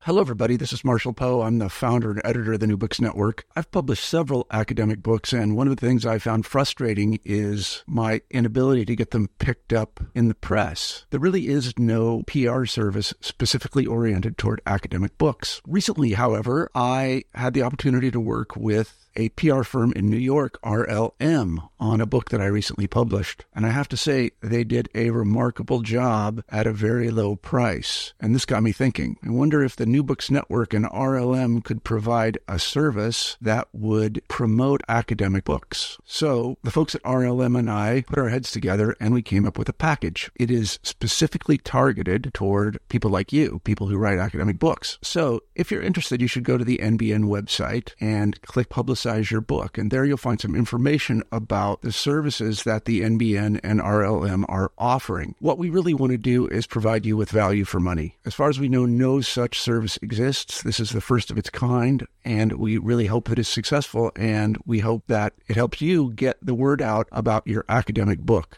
Hello, everybody. This is Marshall Poe. I'm the founder and editor of the New Books Network. I've published several academic books, and one of the things I found frustrating is my inability to get them picked up in the press. There really is no PR service specifically oriented toward academic books. Recently, however, I had the opportunity to work with a PR firm in New York, RLM, on a book that I recently published. And I have to say, they did a remarkable job at a very low price. And this got me thinking. I wonder if the New Books Network and RLM could provide a service that would promote academic books. So the folks at RLM and I put our heads together and we came up with a package. It is specifically targeted toward people like you, people who write academic books. So if you're interested, you should go to the NBN website and click Publicize Your Book. And there you'll find some information about the services that the NBN and RLM are offering. What we really want to do is provide you with value for money. As far as we know, no such service exists. This is the first of its kind, and we really hope that it's successful, and we hope that it helps you get the word out about your academic book.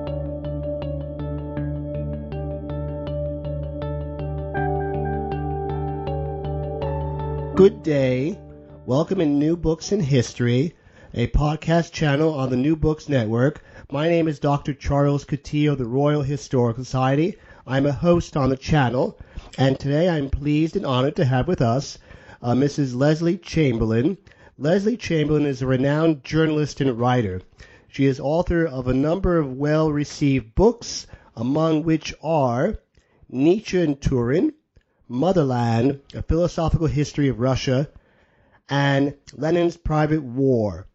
Good day. Welcome in New Books in History, a podcast channel on the New Books Network. My name is Dr. Charles Coutinho of the Royal Historical Society. I'm a host on the channel, and today I'm pleased and honored to have with us Mrs. Leslie Chamberlain. Leslie Chamberlain is a renowned journalist and writer. She is author of a number of well-received books, among which are Nietzsche and Turin, Motherland, A Philosophical History of Russia, and Lenin's Private War.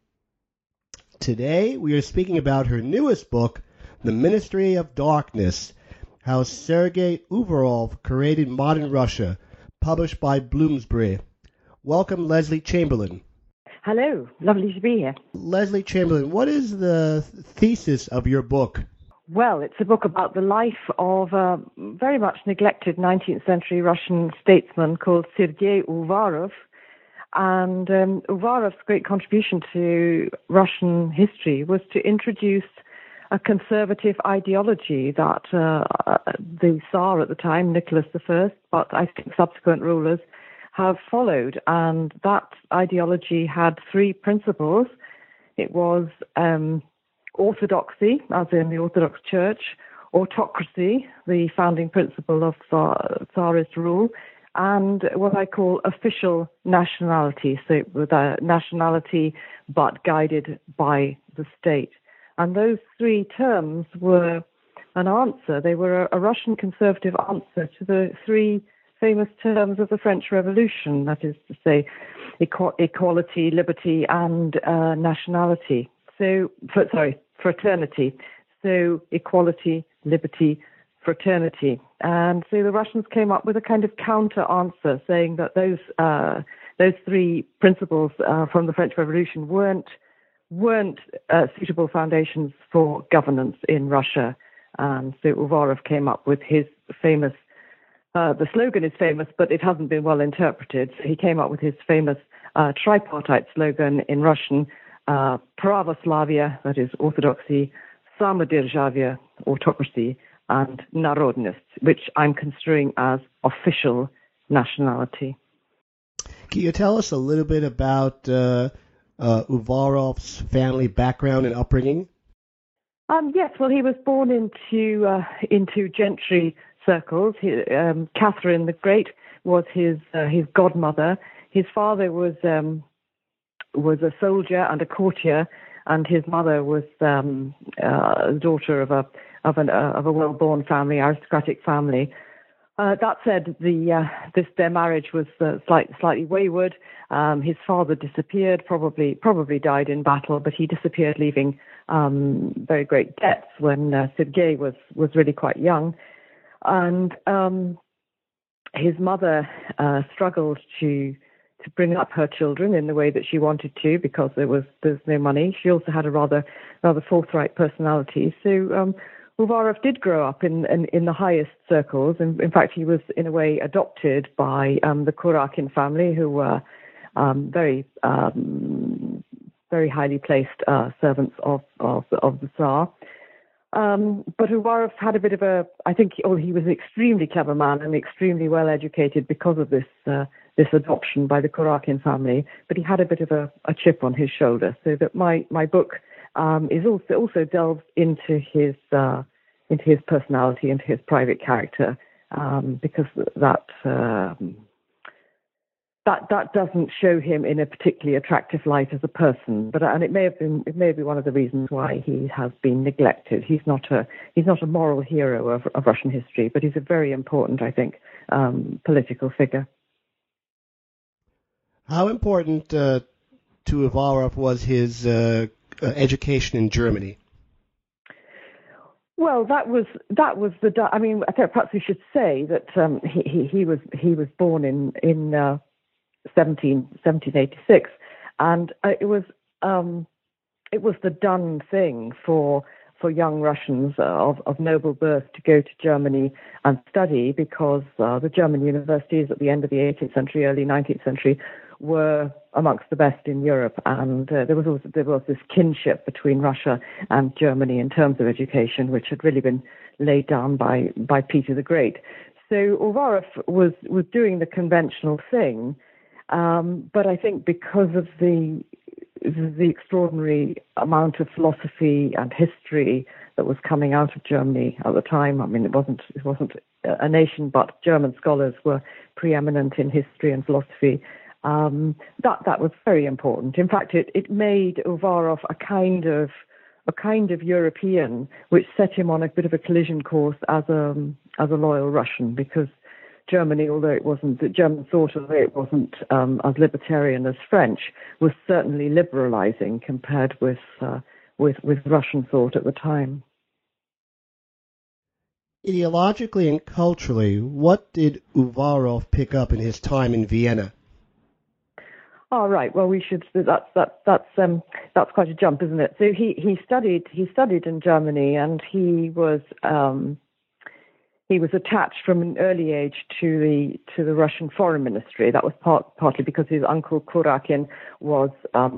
Today, we are speaking about her newest book, The Ministry of Darkness, How Sergei Uvarov Created Modern Russia, published by Bloomsbury. Welcome, Leslie Chamberlain. Hello, lovely to be here. Leslie Chamberlain, what is the thesis of your book? Well, it's a book about the life of a very much neglected 19th century Russian statesman called Sergei Uvarov. And Uvarov's great contribution to Russian history was to introduce a conservative ideology that the Tsar at the time, Nicholas I, but I think subsequent rulers have followed. And that ideology had three principles. It was orthodoxy, as in the Orthodox Church, autocracy, the founding principle of Tsarist rule, and what I call official nationality, so with a nationality but guided by the state. And those three terms were an answer. They were a Russian conservative answer to the three famous terms of the French Revolution, that is to say, equality, liberty, and nationality. Fraternity. So equality, liberty, fraternity. And so the Russians came up with a kind of counter answer, saying that those three principles from the French Revolution weren't suitable foundations for governance in Russia. And so Uvarov came up with his famous, the slogan is famous, but it hasn't been well interpreted. So he came up with his famous tripartite slogan in Russian, Pravoslavia, that is orthodoxy, Samoderzhavie, autocracy, and Narodnost, which I'm construing as official nationality. Can you tell us a little bit about Uvarov's family background and upbringing? Yes, well, he was born into gentry circles. Catherine the Great was his godmother. His father was a soldier and a courtier, and his mother was the daughter of a well-born family, aristocratic family. That said, their marriage was slightly wayward. His father disappeared, probably died in battle, but he disappeared, leaving very great debts when Sergei was really quite young, and his mother struggled to bring up her children in the way that she wanted to because there's no money. She also had a rather forthright personality. So Uvarov did grow up in the highest circles. In fact, he was in a way adopted by the Kurakin family, who were very highly placed servants of the Tsar. But Uvarov had a bit of he was an extremely clever man and extremely well educated because of this adoption by the Kurakin family. But he had a bit of a chip on his shoulder. So that my book is also delves into his personality, into his private character, because that doesn't show him in a particularly attractive light as a person, and it may be one of the reasons why he has been neglected. He's not a moral hero of Russian history, but he's a very important, I think, political figure. How important to Uvarov was his education in Germany? Well, that was the. I mean, perhaps we should say that he was born in 1786, and it was the done thing for young Russians of noble birth to go to Germany and study, because the German universities at the end of the 18th century, early 19th century, were amongst the best in Europe, and there was this kinship between Russia and Germany in terms of education, which had really been laid down by Peter the Great. So Uvarov was doing the conventional thing, but I think because of the extraordinary amount of philosophy and history that was coming out of Germany at the time. I mean, it wasn't a nation, but German scholars were preeminent in history and philosophy. That was very important. In fact, it made Uvarov a kind of European, which set him on a bit of a collision course as a loyal Russian, because Germany, although it wasn't as libertarian as French, was certainly liberalizing compared with Russian thought at the time. Ideologically and culturally, what did Uvarov pick up in his time in Vienna? Oh, right. Well, we should. That's quite a jump, isn't it? So he studied in Germany, and he was attached from an early age to the Russian foreign ministry. That was partly because his uncle Kurakin was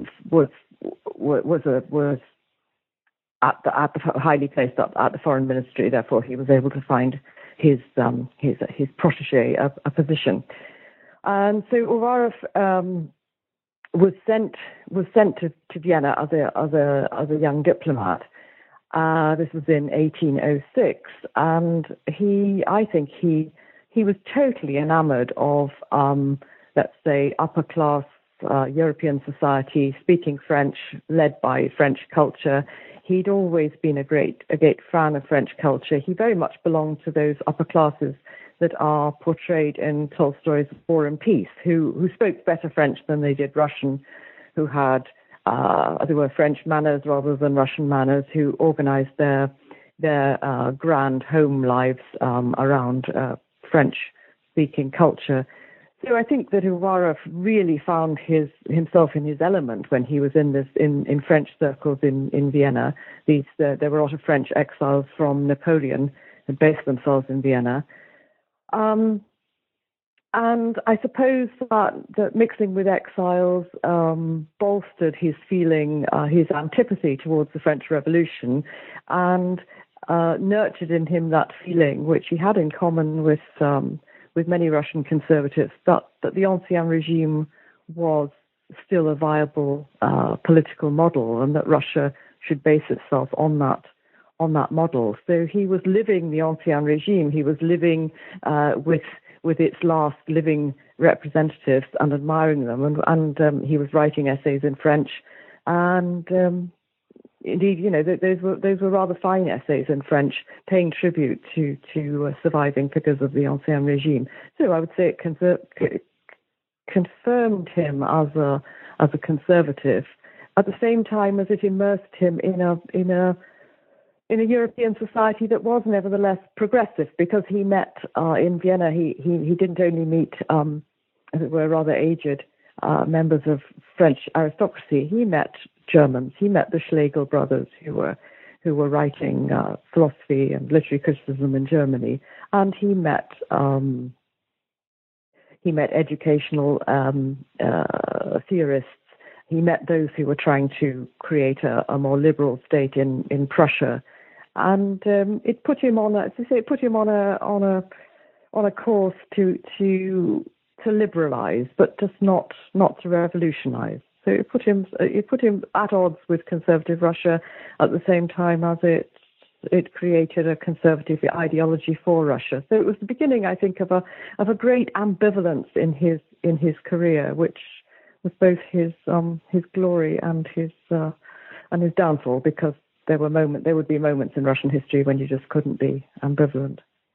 highly placed up at the foreign ministry. Therefore, he was able to find his protege a position. And so Uvarov was sent to Vienna as a young diplomat. This was in 1806, and I think he was totally enamored of, let's say, upper class European society, speaking French, led by French culture. He'd always been a great fan of French culture. He very much belonged to those upper classes that are portrayed in Tolstoy's War and Peace, who spoke better French than they did Russian, who had there were French manners rather than Russian manners, who organized their grand home lives around French-speaking culture. So I think that Uvarov really found himself in his element when he was in French circles in Vienna. There were a lot of French exiles from Napoleon who based themselves in Vienna. And I suppose that mixing with exiles bolstered his feeling, his antipathy towards the French Revolution, and nurtured in him that feeling, which he had in common with many Russian conservatives, that the Ancien regime was still a viable political model, and that Russia should base itself on that model. So he was living the Ancien regime. He was living with its last living representatives and admiring them, and he was writing essays in French, and indeed, those were rather fine essays in French, paying tribute to surviving figures of the Ancien regime. So I would say it confirmed him as a conservative, at the same time as it immersed him in a European society that was nevertheless progressive, because he met in Vienna. He didn't only meet, as it were, rather aged members of French aristocracy. He met Germans. He met the Schlegel brothers, who were writing philosophy and literary criticism in Germany, and he met educational theorists. He met those who were trying to create a more liberal state in Prussia. and it put him on a course to liberalize, but just not to revolutionize. So it put him at odds with conservative Russia at the same time as it created a conservative ideology for Russia. So it was the beginning, I think, of a great ambivalence in his career, which was both his glory and his downfall, because there would be moments in Russian history when you just couldn't be ambivalent.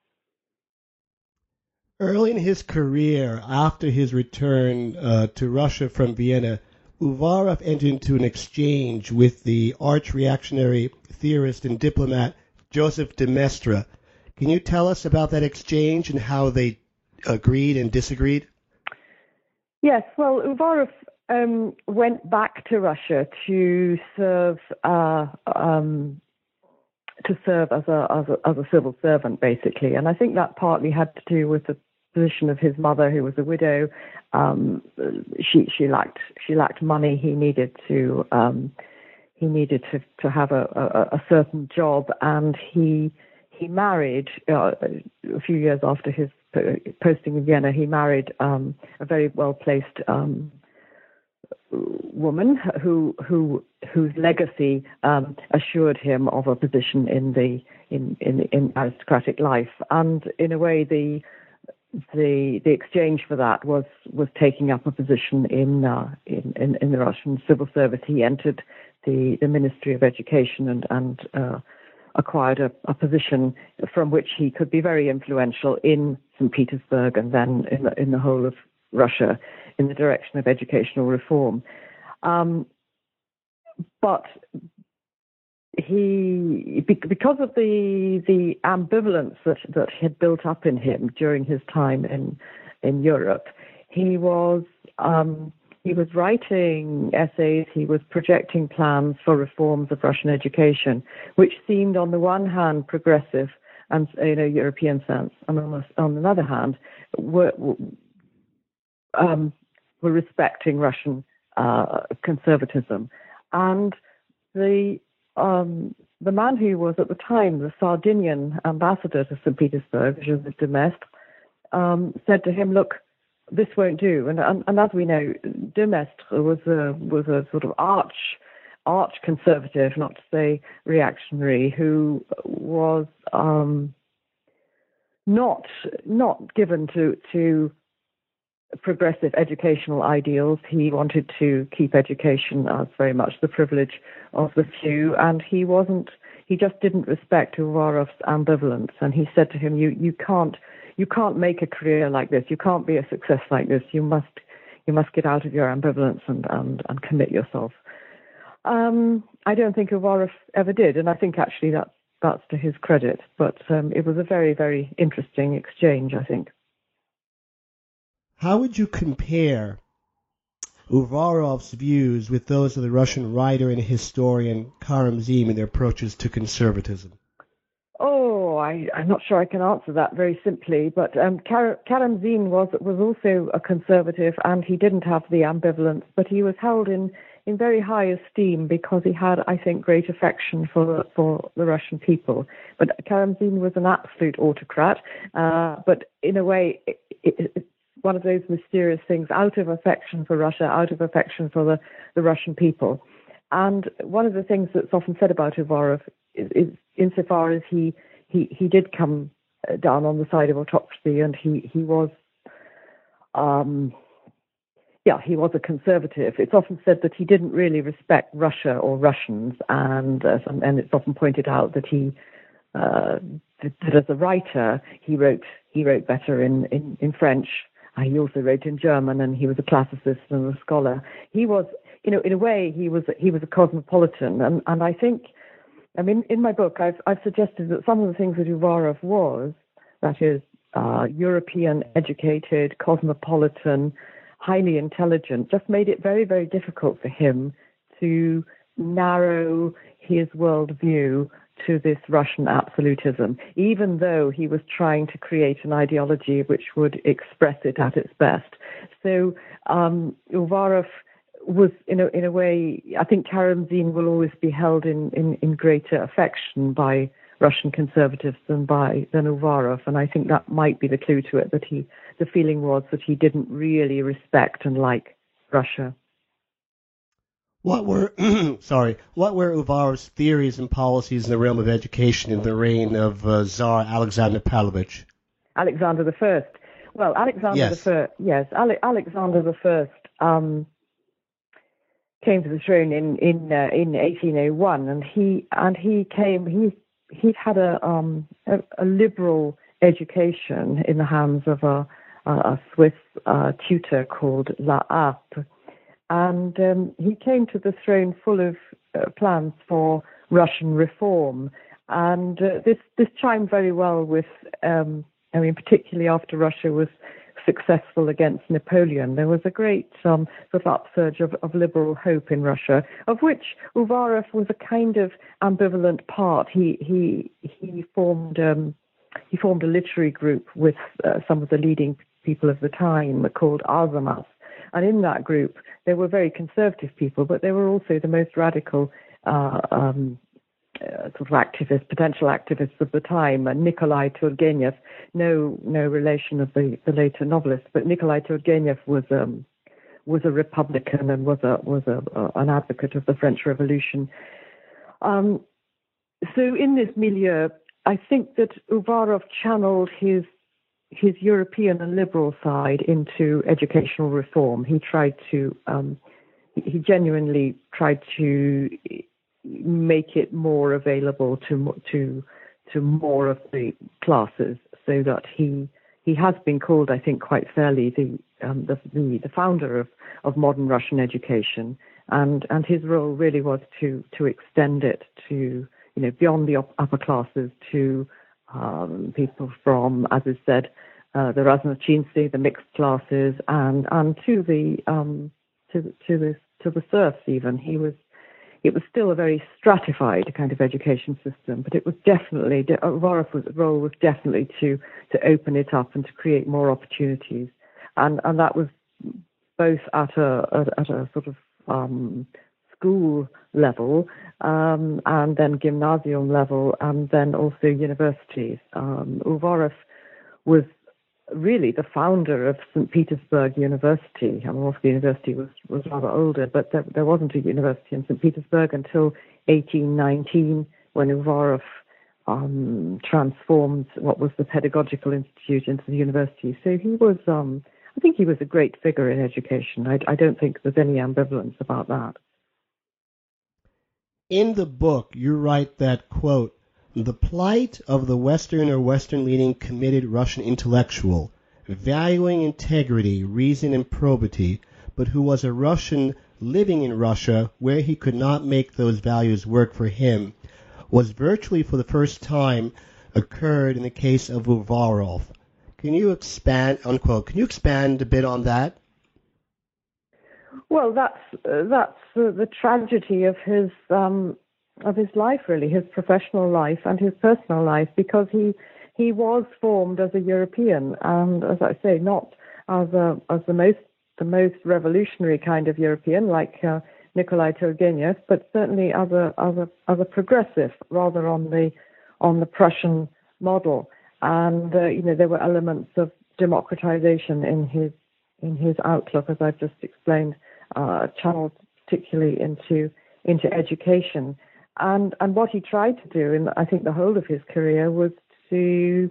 Early in his career, after his return to Russia from Vienna, Uvarov entered into an exchange with the arch-reactionary theorist and diplomat Joseph de Maistre. Can you tell us about that exchange and how they agreed and disagreed? Yes, well, Uvarov went back to Russia to serve as a civil servant, basically, and I think that partly had to do with the position of his mother, who was a widow. She lacked money. He needed to have a certain job, and he married a few years after his posting in Vienna. He married a very well placed woman whose legacy assured him of a position in aristocratic life, and in a way the exchange for that was taking up a position in the Russian civil service. He entered the Ministry of Education and acquired a position from which he could be very influential in St. Petersburg and then in the whole of Russia in the direction of educational reform. But because of the ambivalence that had built up in him during his time in Europe, he was writing essays, he was projecting plans for reforms of Russian education, which seemed on the one hand progressive and in a European sense, and on the other hand were respecting Russian conservatism. And the man who was at the time the Sardinian ambassador to St. Petersburg, Joseph de Maistre, said to him, "Look, this won't do." And as we know, de Maistre was a sort of arch conservative, not to say reactionary, who was not given to progressive educational ideals. He wanted to keep education as very much the privilege of the few, and he just didn't respect Uvarov's ambivalence. And he said to him, you can't make a career like this. You can't be a success like this. You must get out of your ambivalence and commit yourself. I don't think Uvarov ever did, and I think actually that's to his credit. But it was a very, very interesting exchange, I think. How would you compare Uvarov's views with those of the Russian writer and historian Karamzin in their approaches to conservatism? Oh, I'm not sure I can answer that very simply, but Karamzin was also a conservative, and he didn't have the ambivalence, but he was held in very high esteem because he had, I think, great affection for the Russian people. But Karamzin was an absolute autocrat, but in a way, it's one of those mysterious things, out of affection for Russia, out of affection for the Russian people. And one of the things that's often said about Uvarov is insofar as he did come down on the side of autocracy, and he was a conservative. It's often said that he didn't really respect Russia or Russians, and it's often pointed out that that as a writer he wrote better in French. He also wrote in German, and he was a classicist and a scholar. He was, in a way, he was a cosmopolitan, and I think, in my book, I've suggested that some of the things that Uvarov was, that is, European, educated, cosmopolitan, highly intelligent, just made it very, very difficult for him to narrow his worldview to this Russian absolutism, even though he was trying to create an ideology which would express it at its best. So Uvarov was, in a way, I think Karamzin will always be held in greater affection by Russian conservatives than Uvarov, and I think that might be the clue to it. That the feeling was that he didn't really respect and like Russia. What were Uvarov's theories and policies in the realm of education in the reign of Tsar Alexander Pavlovich? Alexander I. Well, Alexander I came to the throne in 1801, and he'd had a liberal education in the hands of a Swiss tutor called La Harpe. And he came to the throne full of plans for Russian reform. And this chimed very well with, particularly after Russia was successful against Napoleon, there was a great sort of upsurge of liberal hope in Russia, of which Uvarov was a kind of ambivalent part. He formed a literary group with some of the leading people of the time called Arzamas. And in that group, there were very conservative people, but there were also the most radical sort of potential activists of the time. And Nikolai Turgenev, no relation of the later novelist, but Nikolai Turgenev was a Republican and was an advocate of the French Revolution. So in this milieu, I think that Uvarov channeled his European and liberal side into educational reform. He genuinely tried to make it more available to more of the classes, so that he has been called, I think, quite fairly the founder of modern Russian education, and his role really was to extend it to beyond the upper classes to people from, as is said, the Raznochinцы, the mixed classes, and to the serfs even. It was still a very stratified kind of education system, but it was definitely Uvarov's role was definitely to open it up and to create more opportunities, and that was both at a sort of school level, and then gymnasium level, and then also universities. Uvarov was really the founder of St. Petersburg University. The university was rather older, but there wasn't a university in St. Petersburg until 1819, when Uvarov transformed what was the Pedagogical Institute into the university. So he was, I think he was a great figure in education. I don't think there's any ambivalence about that. In the book, you write that, quote, "The plight of the Western or Western-leaning committed Russian intellectual, valuing integrity, reason, and probity, but who was a Russian living in Russia where he could not make those values work for him, was virtually for the first time occurred in the case of Uvarov." Can you expand, unquote, can you expand a bit on that? Well, that's the tragedy of his life, really, his professional life and his personal life, because he was formed as a European, and as I say, not as the most revolutionary kind of European like Nikolai Turgenev, but certainly as a progressive, rather on the Prussian model. And there were elements of democratization in his outlook, as I've just explained, channeled particularly into education. And what he tried to do, in I think the whole of his career, was to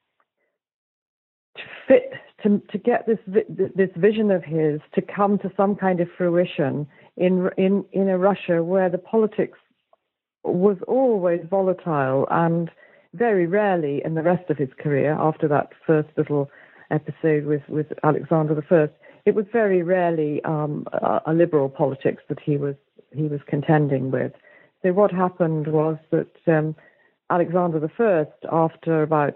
get this vision of his to come to some kind of fruition in a Russia where the politics was always volatile, and very rarely in the rest of his career, after that first little episode with Alexander I, it was very rarely a liberal politics that he was contending with. So what happened was that Alexander I, after about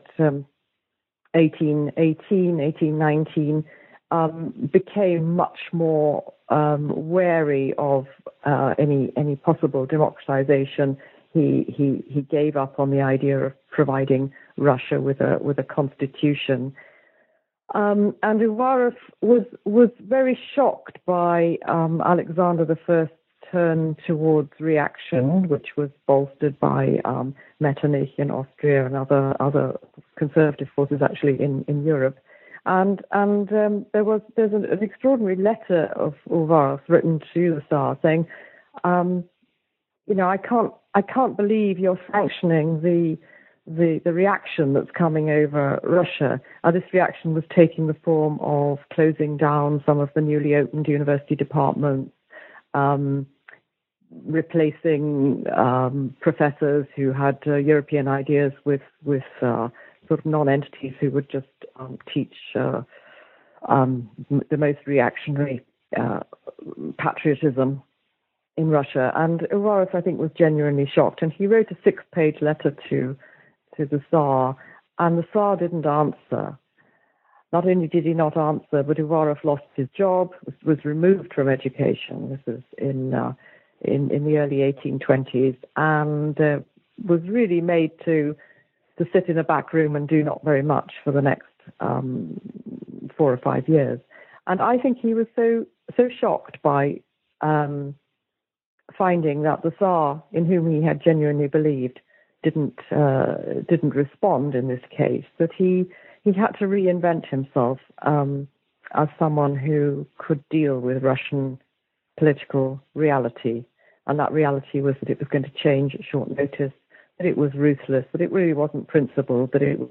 1819, became much more wary of any possible democratization. He gave up on the idea of providing Russia with a constitution. And Uvarov was very shocked by Alexander I's turned towards reaction, which was bolstered by Metternich in Austria and other conservative forces actually in Europe. And there's an extraordinary letter of Uvarov's written to the Tsar saying, I can't believe you're sanctioning the reaction that's coming over Russia. This reaction was taking the form of closing down some of the newly opened university departments, replacing professors who had European ideas with sort of non-entities who would just teach the most reactionary patriotism in Russia. And Uvarov, I think, was genuinely shocked, and he wrote a 6-page letter to the Tsar, and the Tsar didn't answer. Not only did he not answer, but Uvarov lost his job, was removed from education. This was in the early 1820s, and was really made to sit in a back room and do not very much for the next 4 or 5 years. And I think he was so shocked by finding that the Tsar, in whom he had genuinely believed, didn't respond in this case, that he had to reinvent himself as someone who could deal with Russian political reality. And that reality was that it was going to change at short notice, that it was ruthless, that it really wasn't principled, that it was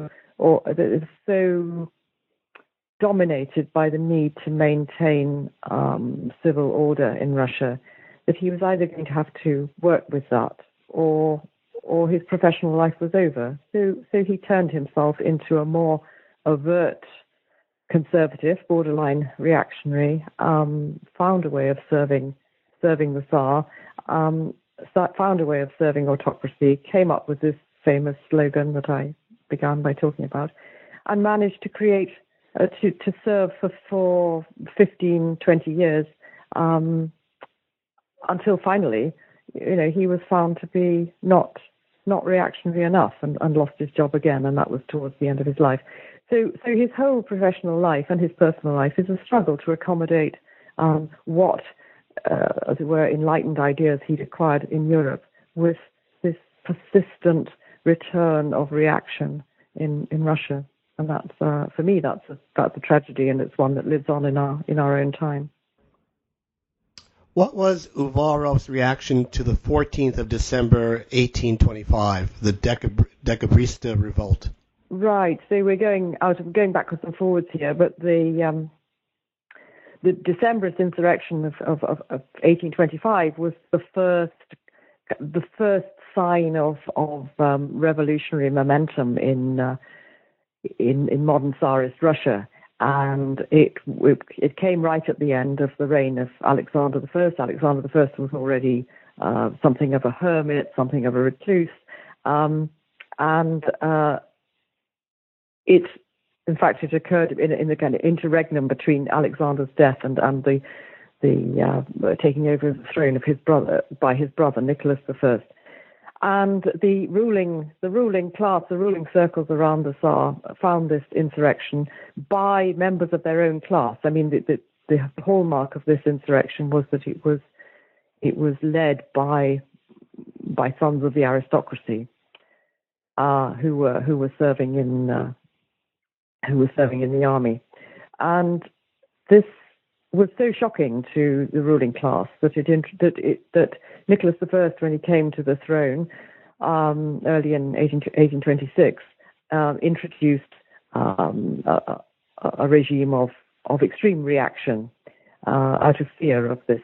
so dominated by the need to maintain civil order in Russia, that he was either going to have to work with that or his professional life was over. So he turned himself into a more overt conservative, borderline reactionary, found a way of serving the Tsar, found a way of serving autocracy, came up with this famous slogan that I began by talking about, and managed to create, to serve for 15, 20 years, until finally, he was found to be not reactionary enough and lost his job again, and that was towards the end of his life. So his whole professional life and his personal life is a struggle to accommodate what, as it were, enlightened ideas he'd acquired in Europe with this persistent return of reaction in Russia. And that's, for me, that's a tragedy, and it's one that lives on in our own time. What was Uvarov's reaction to the 14th of December, 1825, the Decabrista revolt? Right. So we're going backwards and forwards here, but the Decembrist insurrection of 1825 was the first sign of revolutionary momentum in modern Tsarist Russia. And it came right at the end of the reign of Alexander I. Alexander I was already something of a hermit, something of a recluse, it occurred in the kind of interregnum between Alexander's death and the taking over the throne of his brother Nicholas I. And the ruling class, the ruling circles around the Tsar found this insurrection by members of their own class. I mean, the hallmark of this insurrection was that it was led by sons of the aristocracy who were serving in the army, and this was so shocking to the ruling class that Nicholas I, when he came to the throne early in 1826, introduced a regime of extreme reaction out of fear of this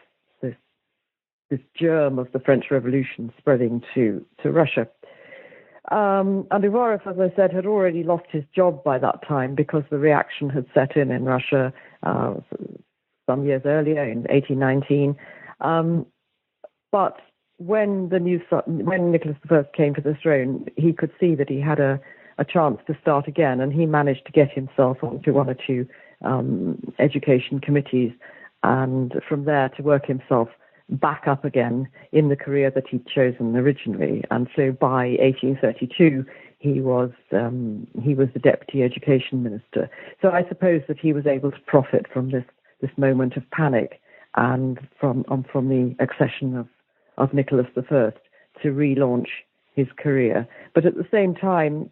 germ of the French Revolution spreading to Russia. And Uvarov, as I said, had already lost his job by that time because the reaction had set in Russia some years earlier, in 1819. But when Nicholas I came to the throne, he could see that he had a chance to start again, and he managed to get himself onto one or two education committees, and from there to work himself back up again in the career that he'd chosen originally. And so by 1832, he was the deputy education minister. So I suppose that he was able to profit from this moment of panic and from the accession of Nicholas I to relaunch his career. But at the same time,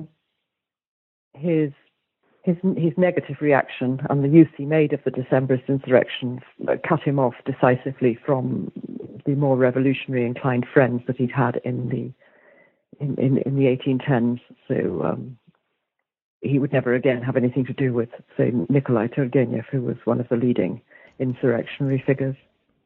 his negative reaction and the use he made of the Decembrist insurrection cut him off decisively from the more revolutionary inclined friends that he'd had in the 1810s. So he would never again have anything to do with, say, Nikolai Turgenev, who was one of the leading insurrectionary figures.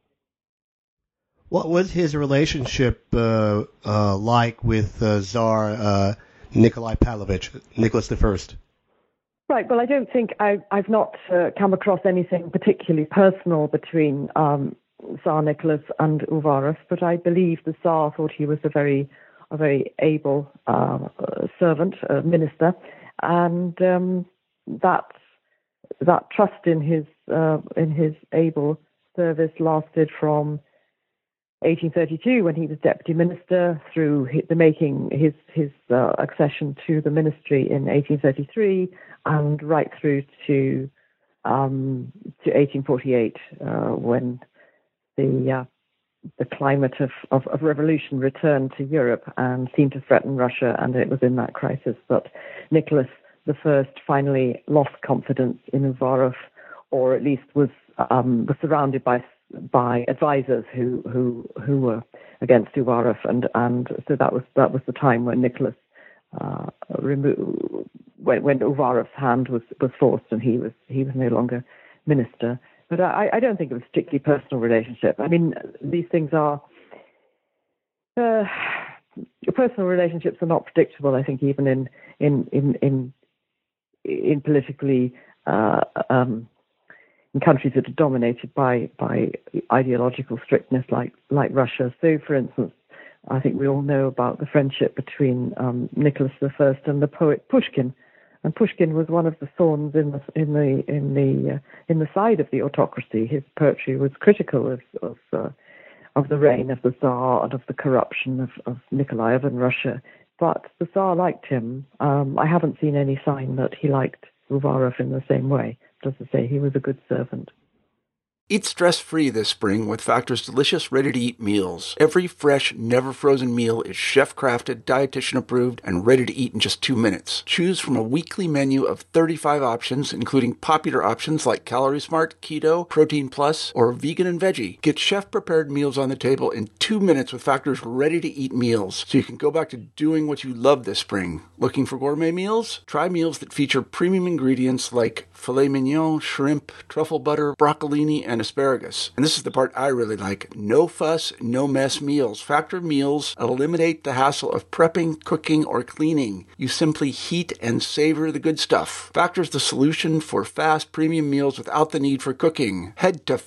What was his relationship like with Tsar Nikolai Pavlovich, Nicholas I? Right. Well, I don't think I've not come across anything particularly personal between Tsar Nicholas and Uvarov, but I believe the Tsar thought he was a very able servant, minister, and that trust in his able service lasted from 1832, when he was deputy minister, through his accession to the ministry in 1833, and right through to 1848, when the climate of revolution returned to Europe and seemed to threaten Russia, and it was in that crisis that Nicholas I finally lost confidence in Uvarov, or at least was surrounded by advisors who were against Uvarov, and so that was the time when Nicholas when Uvarov's hand was forced and he was no longer minister. But I don't think it was a particularly personal relationship. I mean, these things are personal relationships are not predictable. I think even in politically in countries that are dominated by ideological strictness like Russia. So, for instance, I think we all know about the friendship between Nicholas I and the poet Pushkin, and Pushkin was one of the thorns in the side of the autocracy. His poetry was critical of the reign of the Tsar and of the corruption of Nikolaev and Russia. But the Tsar liked him. I haven't seen any sign that he liked Uvarov in the same way. Just to say, he was a good servant. Eat stress-free this spring with Factor's delicious, ready-to-eat meals. Every fresh, never-frozen meal is chef-crafted, dietitian-approved, and ready to eat in just 2 minutes. Choose from a weekly menu of 35 options, including popular options like Calorie Smart, Keto, Protein Plus, or Vegan and Veggie. Get chef-prepared meals on the table in 2 minutes with Factor's ready-to-eat meals, so you can go back to doing what you love this spring. Looking for gourmet meals? Try meals that feature premium ingredients like filet mignon, shrimp, truffle butter, broccolini, and asparagus. And this is the part I really like. No fuss, no mess meals. Factor meals eliminate the hassle of prepping, cooking, or cleaning. You simply heat and savor the good stuff. Factor's the solution for fast premium meals without the need for cooking. Head to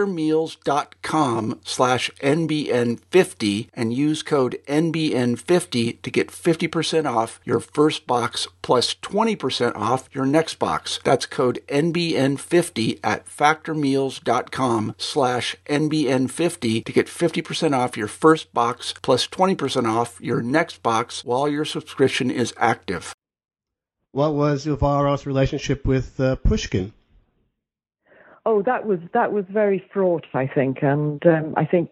factormeals.com/NBN50 and use code NBN50 to get 50% off your first box plus 20% off your next box. That's code NBN50 at factormeals.com/NBN50 to get 50% off your first box plus 20% off your next box while your subscription is active. What was Uvarov's relationship with Pushkin? Oh, that was very fraught, I think, and I think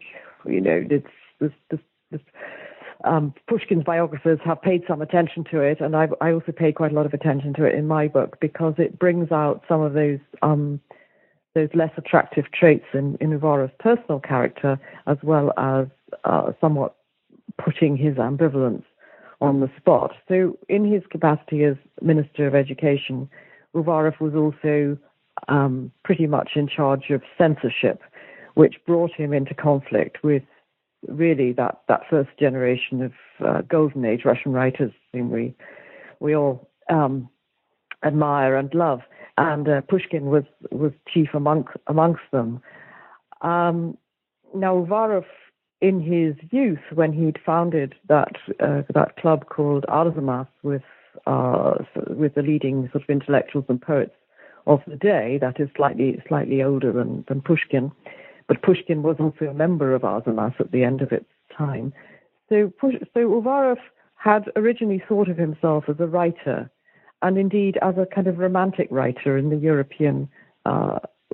Pushkin's biographers have paid some attention to it, and I also paid quite a lot of attention to it in my book because it brings out some of those less attractive traits in Uvarov's personal character, as well as somewhat putting his ambivalence on the spot. So in his capacity as Minister of Education, Uvarov was also pretty much in charge of censorship, which brought him into conflict with really that first generation of golden age Russian writers whom we all admire and love. And Pushkin was chief amongst them. Now, Uvarov, in his youth, when he'd founded that club called Arzamas with the leading sort of intellectuals and poets of the day, that is slightly older than Pushkin, but Pushkin was also a member of Arzamas at the end of its time. So Uvarov had originally thought of himself as a writer, and indeed as a kind of romantic writer in the European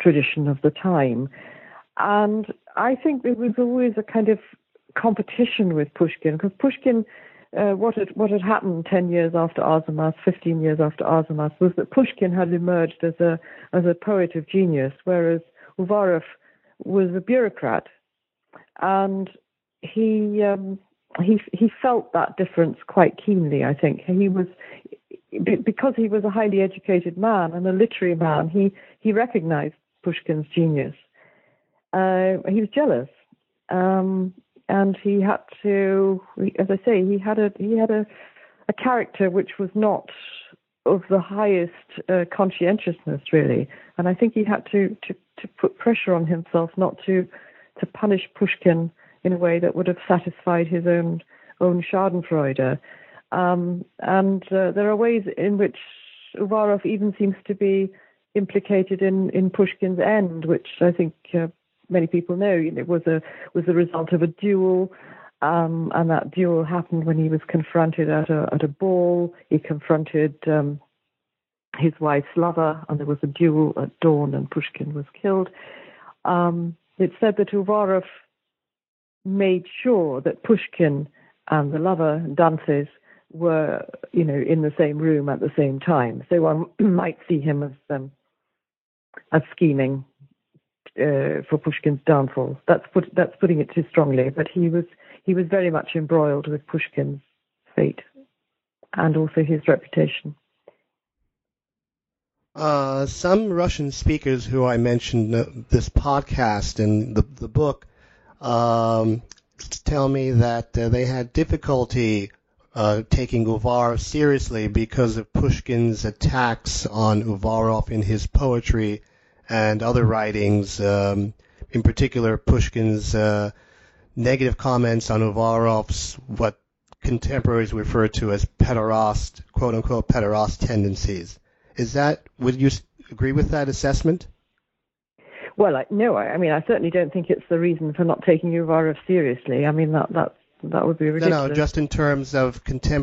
tradition of the time. And I think there was always a kind of competition with Pushkin, because Pushkin, what had happened 10 years after Arzamas, 15 years after Arzamas, was that Pushkin had emerged as a poet of genius, whereas Uvarov was a bureaucrat, and he felt that difference quite keenly. I think because he was a highly educated man and a literary man, he recognized Pushkin's genius. He was jealous, and he had to, as I say, he had a character which was not of the highest conscientiousness, really, and I think he had to put pressure on himself not to punish Pushkin in a way that would have satisfied his own Schadenfreude. And there are ways in which Uvarov even seems to be implicated in Pushkin's end, which I think many people know. It was a result of a duel, and that duel happened when he was confronted at a ball. He confronted his wife's lover, and there was a duel at dawn, and Pushkin was killed. It's said that Uvarov made sure that Pushkin and the lover, Dantes, were, in the same room at the same time. So one might see him as scheming for Pushkin's downfall. That's putting it too strongly. But he was very much embroiled with Pushkin's fate and also his reputation. Some Russian speakers who I mentioned this podcast and the book tell me that they had difficulty taking Uvarov seriously because of Pushkin's attacks on Uvarov in his poetry and other writings, in particular Pushkin's negative comments on Uvarov's what contemporaries refer to as pederast, quote-unquote pederast tendencies. Would you agree with that assessment? Well, no. I certainly don't think it's the reason for not taking Uvarov seriously. I mean, that would be ridiculous. No, just in terms of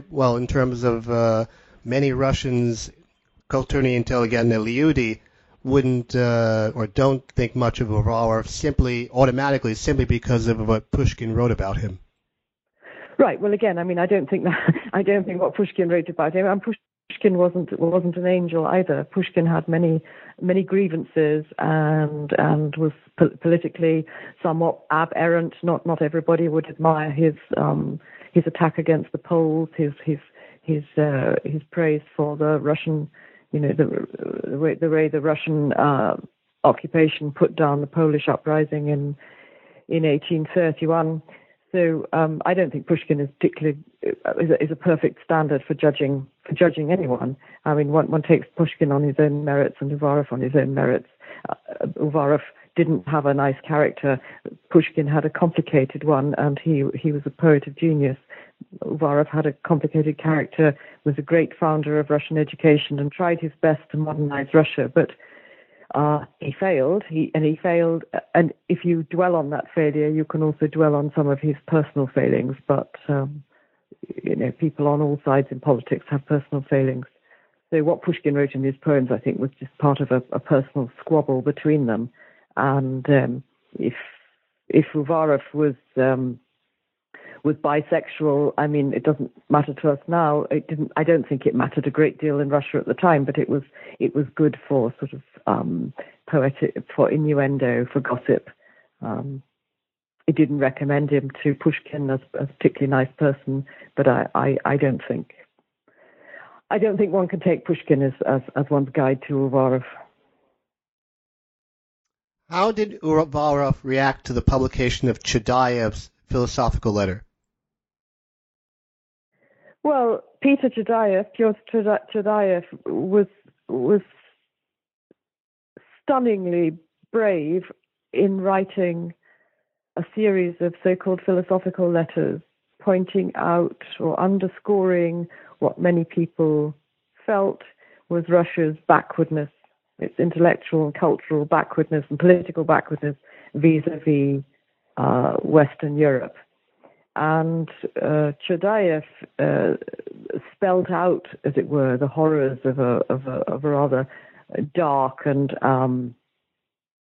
many Russians, kulturные intelligentные люди, wouldn't or don't think much of Uvarov simply because of what Pushkin wrote about him. Right. Well, again, I don't think what Pushkin wrote about him. And Pushkin wasn't an angel either. Pushkin had many grievances and was politically somewhat aberrant. Not everybody would admire his attack against the Poles, his praise for the Russian, the way the Russian occupation put down the Polish uprising in 1831. So I don't think Pushkin is particularly is a perfect standard for judging anyone. I mean, one takes Pushkin on his own merits and Uvarov on his own merits. Uvarov didn't have a nice character. Pushkin had a complicated one, and he was a poet of genius. Uvarov had a complicated character, was a great founder of Russian education, and tried his best to modernize Russia, but he failed. He failed, and if you dwell on that failure, you can also dwell on some of his personal failings. But people on all sides in politics have personal failings. So what Pushkin wrote in his poems, I think, was just part of a personal squabble between them. And if Uvarov was bisexual, I mean, it doesn't matter to us now. It didn't. I don't think it mattered a great deal in Russia at the time, but it was good for sort of poetic, for innuendo, for gossip. It didn't recommend him to Pushkin as a particularly nice person, but I don't think one can take Pushkin as one's guide to Uvarov. How did Uvarov react to the publication of Chedayev's philosophical letter? Well, Pyotr Chadayev was stunningly brave in writing a series of so-called philosophical letters, pointing out or underscoring what many people felt was Russia's backwardness, its intellectual and cultural backwardness and political backwardness vis-a-vis Western Europe. And Chadayev spelled out, as it were, the horrors of a rather dark and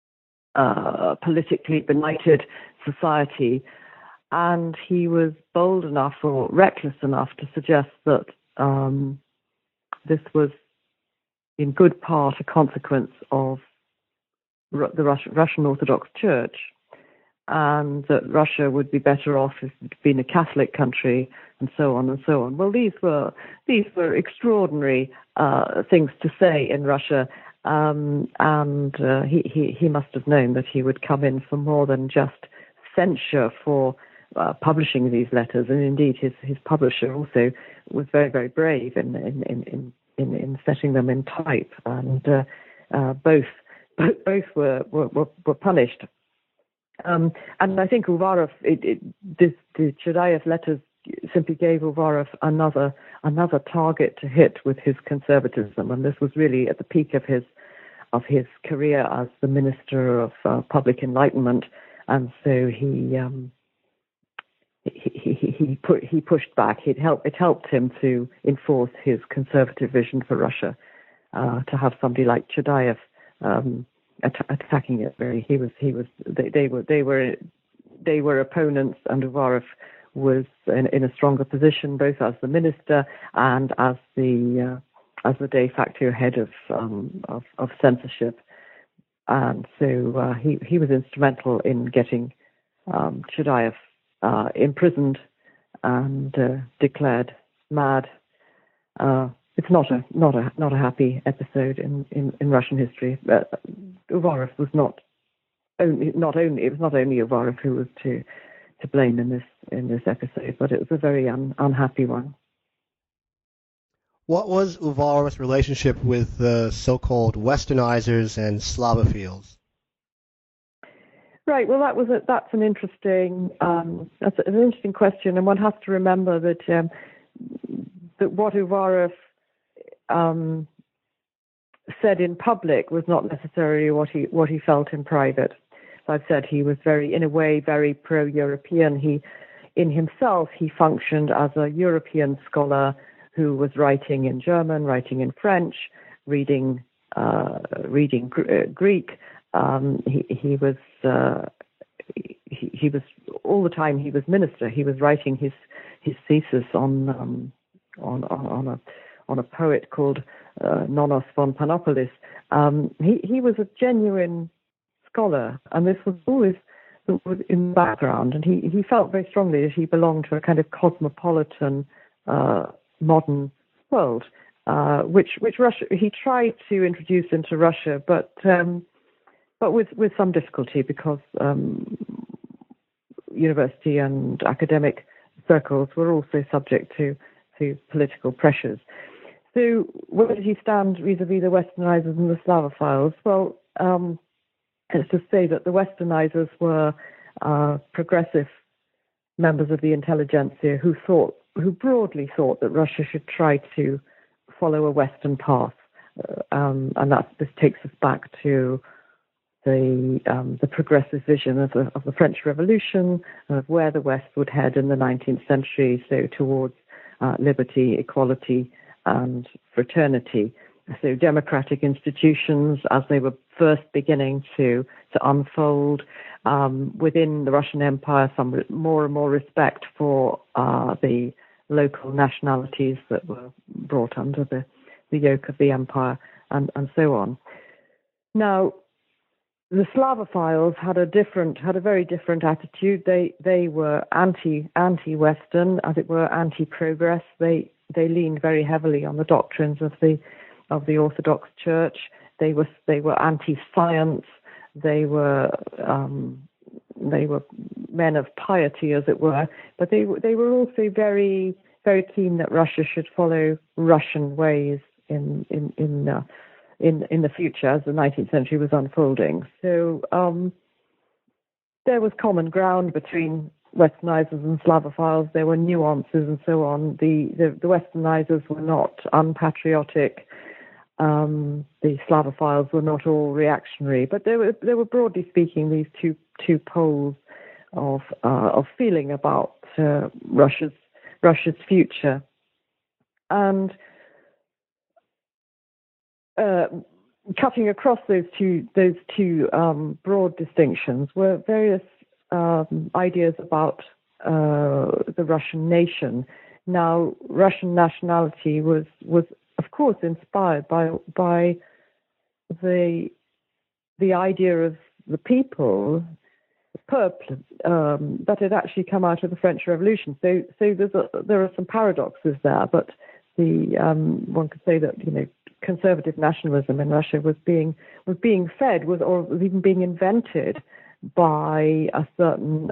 politically benighted society. And he was bold enough or reckless enough to suggest that this was in good part a consequence of the Russian Orthodox Church, and that Russia would be better off if it had been a Catholic country, and so on and so on. Well, these were extraordinary things to say in Russia, and he must have known that he would come in for more than just censure for publishing these letters, and indeed his publisher also was very, very brave in setting them in type, and both were punished. And I think Uvarov, the Chudayev letters simply gave Uvarov another target to hit with his conservatism, and this was really at the peak of his career as the Minister of Public Enlightenment, and so he pushed back. It helped him to enforce his conservative vision for Russia, to have somebody like Chudayev attacking it. They were opponents, and Uvarov was in a stronger position both as the minister and as the de facto head of censorship, and so he was instrumental in getting Chudayev imprisoned and declared mad. It's not a happy episode in Russian history. Uvarov was not only Uvarov who was to blame in this episode, but it was a very unhappy one. What was Uvarov's relationship with the so-called Westernizers and Slavophiles? Right. Well, that's an interesting question, and one has to remember that what Uvarov said in public was not necessarily what he felt in private. So I've said he was in a way very pro-European. In himself, he functioned as a European scholar who was writing in German, writing in French, reading Greek. He was all the time he was minister. He was writing his thesis on a poet called Nonos von Panopolis. He was a genuine scholar, and this was always in the background. And he felt very strongly that he belonged to a kind of cosmopolitan modern world, which Russia he tried to introduce into Russia, but with some difficulty, because university and academic circles were also subject to political pressures. So where did he stand vis-a-vis the Westernizers and the Slavophiles? Well, let's just say that the Westernizers were progressive members of the intelligentsia who broadly thought that Russia should try to follow a Western path, and this takes us back to the progressive vision of the French Revolution, of where the West would head in the 19th century, so towards liberty, equality, and fraternity. So democratic institutions, as they were first beginning to unfold within the Russian Empire, some more and more respect for the local nationalities that were brought under the yoke of the empire, and so on. Now, the Slavophiles had a very different attitude. They were anti-Western, as it were, anti-progress. They leaned very heavily on the doctrines of the Orthodox Church. They were anti-science. They were men of piety, as it were. But they were also very, very keen that Russia should follow Russian ways in the future as the 19th century was unfolding. So there was common ground between Westernizers and Slavophiles. There were nuances and so on. The Westernizers were not unpatriotic. The Slavophiles were not all reactionary, but there were broadly speaking these two poles of feeling about Russia's future. And cutting across those two broad distinctions were various ideas about the Russian nation. Now, Russian nationality was of course inspired by the idea of the people, the peuple, that had actually come out of the French Revolution. So there are some paradoxes there, but one could say that conservative nationalism in Russia was being fed, or was even being invented by a certain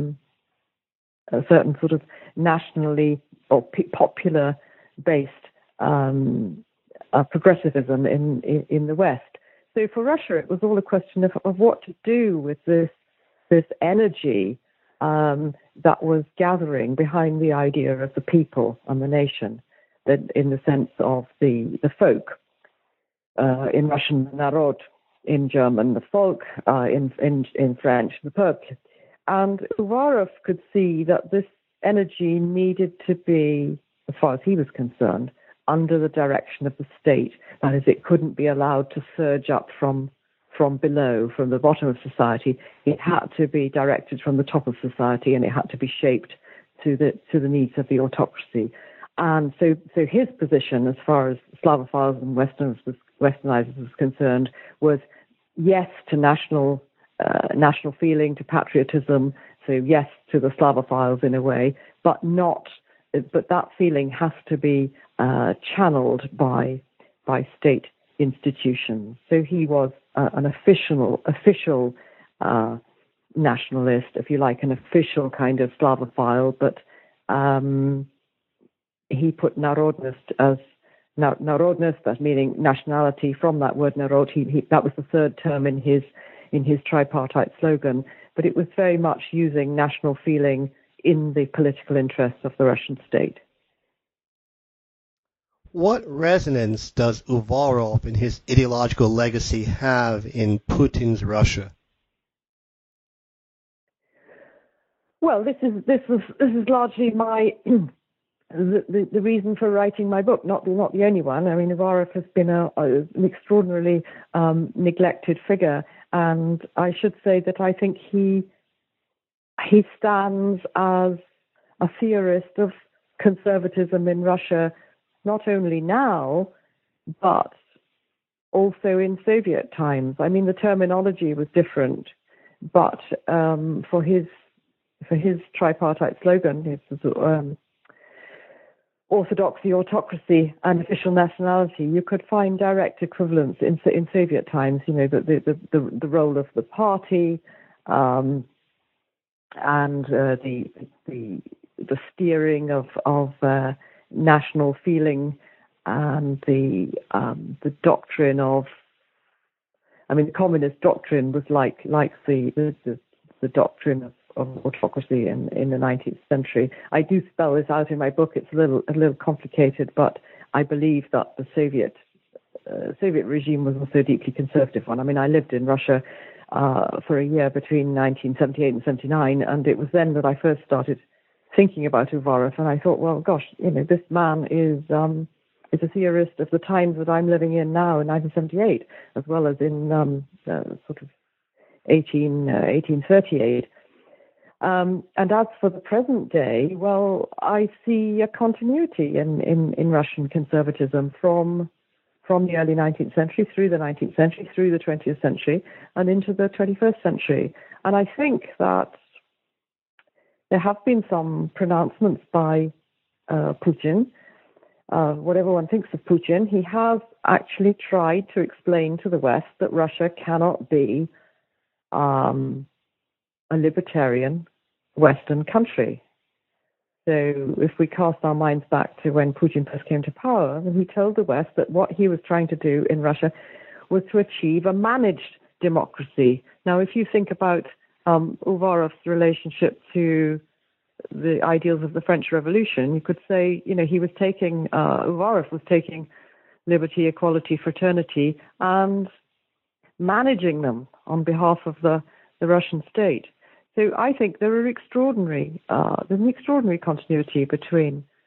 sort of nationally or popular based progressivism in the West. So for Russia, it was all a question of what to do with this energy that was gathering behind the idea of the people and the nation, that in the sense of the folk, in Russian narod, in German the folk, in French the peuple. And Uvarov could see that this energy needed to be, as far as he was concerned, under the direction of the state. That is, it couldn't be allowed to surge up from below, from the bottom of society. It had to be directed from the top of society, and it had to be shaped to the needs of the autocracy. And so his position, as far as Slavophiles and Westernizers was concerned, was yes to national feeling, to patriotism. So yes to the Slavophiles in a way, but that feeling has to be channeled by state institutions. So he was an official nationalist, if you like, an official kind of Slavophile, but he put narodnost as narodnost, that meaning nationality. From that word narod, that was the third term in his tripartite slogan. But it was very much using national feeling in the political interests of the Russian state. What resonance does Uvarov and his ideological legacy have in Putin's Russia? Well, this is largely my the reason for writing my book. Not the only one. I mean, Uvarov has been an extraordinarily neglected figure, and I should say that I think he stands as a theorist of conservatism in Russia, not only now, but also in Soviet times. I mean, the terminology was different, but for his tripartite slogan, his orthodoxy, autocracy, and official nationality, you could find direct equivalents in Soviet times. The role of the party, and the steering of national feeling, and the doctrine of, I mean, the communist doctrine was like the doctrine of autocracy in the 19th century. I do spell this out in my book. It's a little complicated, but I believe that the Soviet regime was also a deeply conservative one. I mean, I lived in Russia for a year between 1978 and 79, and it was then that I first started thinking about Uvarov, and I thought, well, gosh, this man is a theorist of the times that I'm living in now in 1978, as well as in sort of 1838. And as for the present day, well, I see a continuity in Russian conservatism from the early 19th century through the 19th century, through the 20th century, and into the 21st century. And I think that there have been some pronouncements by Putin. Whatever one thinks of Putin, he has actually tried to explain to the West that Russia cannot be a libertarian Western country. So if we cast our minds back to when Putin first came to power, he told the West that what he was trying to do in Russia was to achieve a managed democracy. Now, if you think about Uvarov's relationship to the ideals of the French Revolution, you could say, he was taking, Uvarov was taking liberty, equality, fraternity, and managing them on behalf of the Russian state. So I think there's an extraordinary continuity between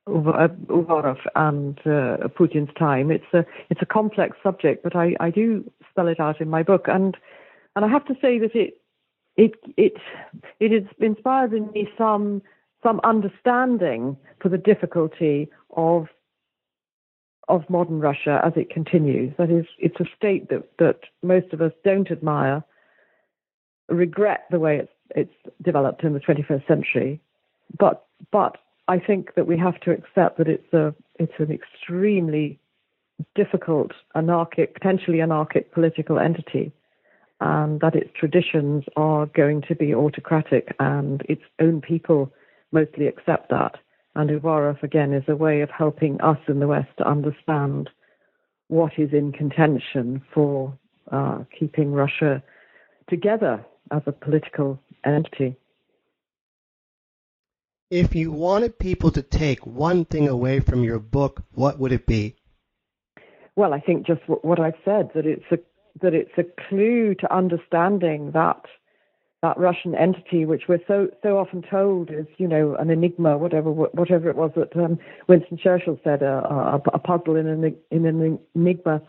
Uvarov and Putin's time. It's a complex subject, but I do spell it out in my book, and I have to say that it has inspired in me some understanding for the difficulty of modern Russia as it continues. That is, it's a state that most of us don't admire, regret the way it's developed in the 21st century, but I think that we have to accept that it's an extremely difficult, potentially anarchic political entity, and that its traditions are going to be autocratic, and its own people mostly accept that. And Uvarov, again, is a way of helping us in the West to understand what is in contention for keeping Russia together as a political entity. If you wanted people to take one thing away from your book, what would it be? Well, I think just what I've said, that it's a clue to understanding that Russian entity, which we're so often told is, an enigma, whatever it was that Winston Churchill said, a puzzle in an enigma.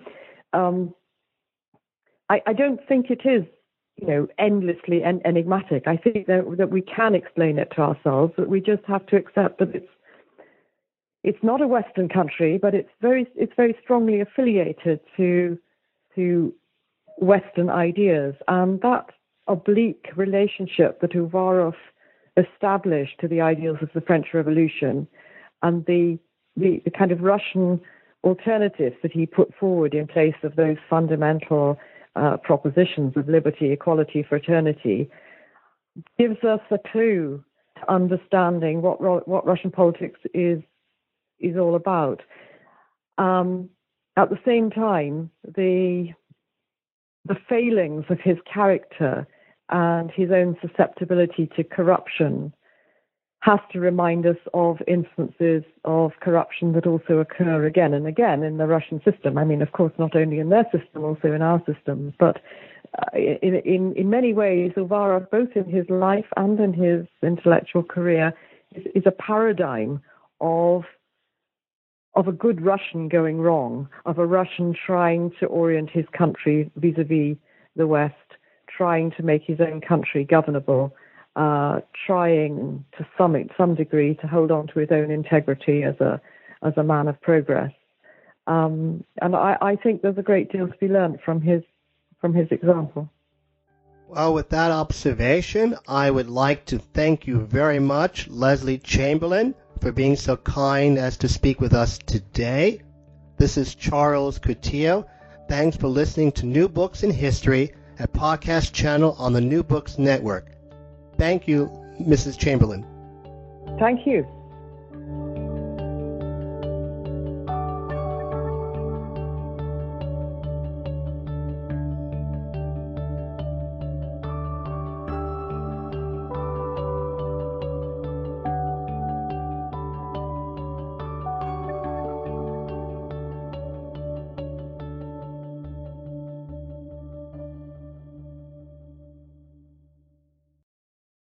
I don't think it is, endlessly enigmatic. I think that we can explain it to ourselves, but we just have to accept that it's not a Western country, but it's very strongly affiliated to Western ideas, and that oblique relationship that Uvarov established to the ideals of the French Revolution and the kind of Russian alternatives that he put forward in place of those fundamental propositions of liberty, equality, fraternity, gives us a clue to understanding what Russian politics is all about. At the same time, the failings of his character and his own susceptibility to corruption has to remind us of instances of corruption that also occur again and again in the Russian system. I mean, of course, not only in their system, also in our systems. But in many ways, Uvarov, both in his life and in his intellectual career, is a paradigm of a good Russian going wrong, of a Russian trying to orient his country vis-a-vis the West, trying to make his own country governable, trying to some degree to hold on to his own integrity as a man of progress. And I think there's a great deal to be learned from his example. Well, with that observation, I would like to thank you very much, Leslie Chamberlain, for being so kind as to speak with us today. This is Charles Coutinho. Thanks for listening to New Books in History, a podcast channel on the New Books Network. Thank you, Mrs. Chamberlain. Thank you.